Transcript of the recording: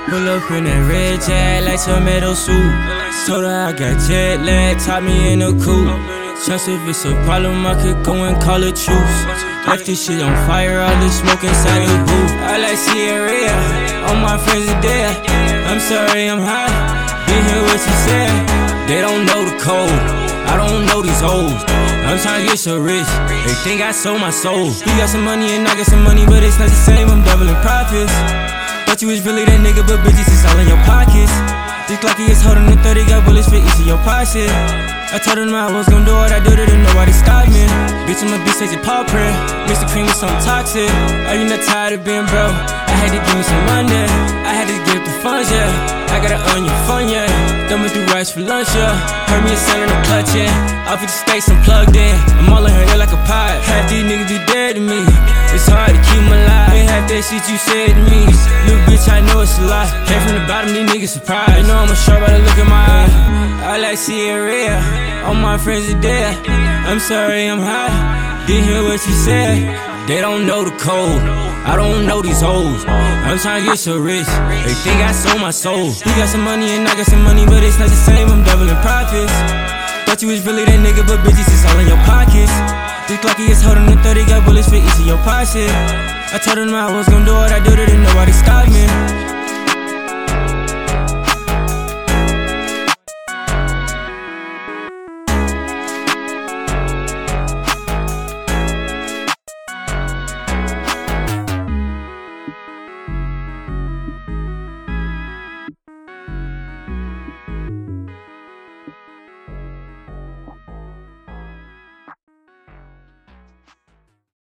Pull up in that red jag like tomato soup. Told her I got jet lag, top me in a coupe. Just if it's a problem, I could go and call it truce. Left this shit on fire, all this smoke inside the booth. I like Sierra, all my friends are dead. I'm sorry, I'm high, didn't hear what you said. They don't know the code, I don't know these hoes. I'm tryna get so rich, they think I sold my soul. You got some money and I got some money, but it's not the same, I'm doubling profits. Thought you was really that nigga, but bitches, it's all in your pockets. This Glocky is holding the 30, got bullets for each of your pockets. I told them I was gon' do what I did it and nobody stopped me. Bitch, I'm a bitch, take your paw print. Mix the cream with some toxic. Are you not tired of being broke? I had to give me some money, I had to get the funds, yeah. I gotta earn your fun, yeah. Dumbing through rice for lunch, yeah. Heard me a sound in the clutch, yeah. Off with the stakes, I'm plugged in. I'm all in her ear like a pot. Half these niggas be dead to me. It's hard to keep them alive. Ain't half that shit you said to me. Little bitch, I know it's a lie. Came from the bottom, these niggas surprised. You know I'm a sharp by the look in my eye. I like Sierra, all my friends are dead. I'm sorry, I'm high, didn't hear what you said. They don't know the code, I don't know these hoes. I'm tryna get so rich, they think I sold my soul. You got some money and I got some money, but it's not the same, I'm doubling profits. Thought you was really that nigga, but bitches, it's all in your pockets. This Glocky is holding the 30, got bullets for each of your pockets. I told them I was gon' do what I did it and nobody stopped me.